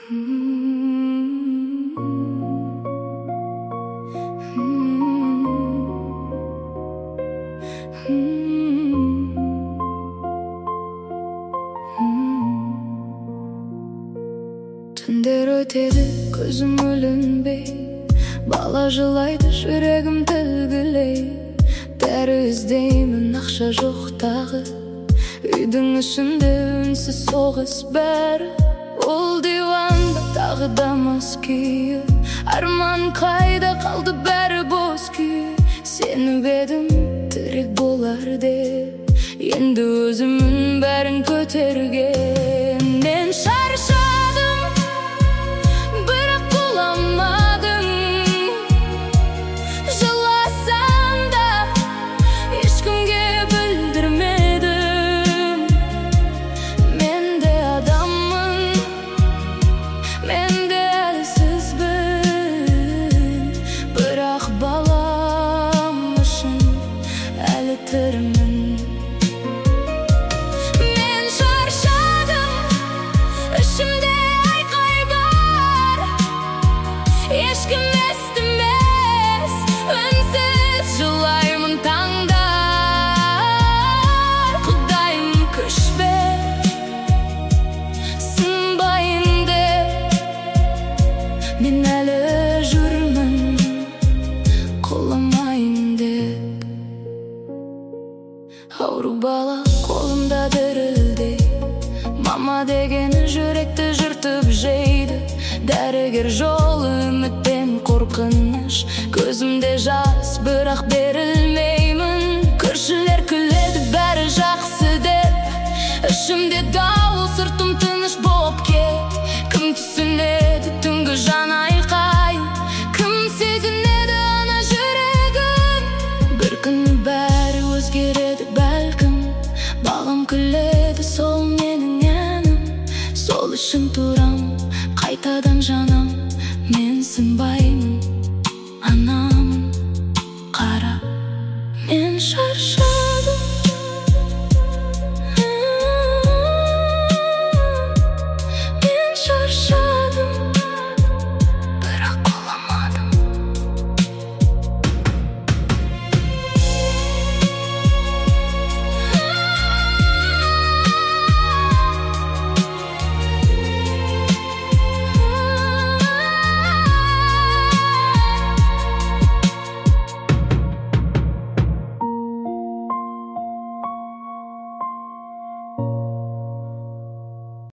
Түндер өтеді, көзім ілінбей, бала жылайды, жүрегім тілгілей. Дәрі іздеймін, ақша жоқ тағы, үйдің ішінде үнсіз соғыс бәрі. Ол диванда тағы да мас күйі, арман қайда қалды, бәрі бос күй. Сеніп едім тірек болар деп, енді өзімнің бәрін көтерген. Мен шаршадым, бірақ боламадым. Жыласам да ешкімге білдірмедім. Мен де адаммын, мен де әлсізбін, бірақ балам үшін әлі тірімін. Мен шаршадым, ішімде айқай бар, ешкім естімес, үнсіз жылаймын таңдар. Құдайым күш бер, сынбайын деп, мен әлі жүрмін, құламайын деп. Ауру бала қолымда дірілдей, мама дегені жүректі жыртып жейді. Дәрігер жолы үміт пен қорқыныш, көзімде жас, бірақ берілмеймін. Көршілер күледі, бәрі жақсы деп, ішімде дауыл, сыртым тыныш боп кет. Кім түсінеді түнгі жан айқай, кім сезінеді ана жүрегін. Бір күн бәрі өзгереді бәлкім, бағым күледі, сол менің әнім. Сол үшін тұрам, қайтадан жанам, мен сынбаймын, анам.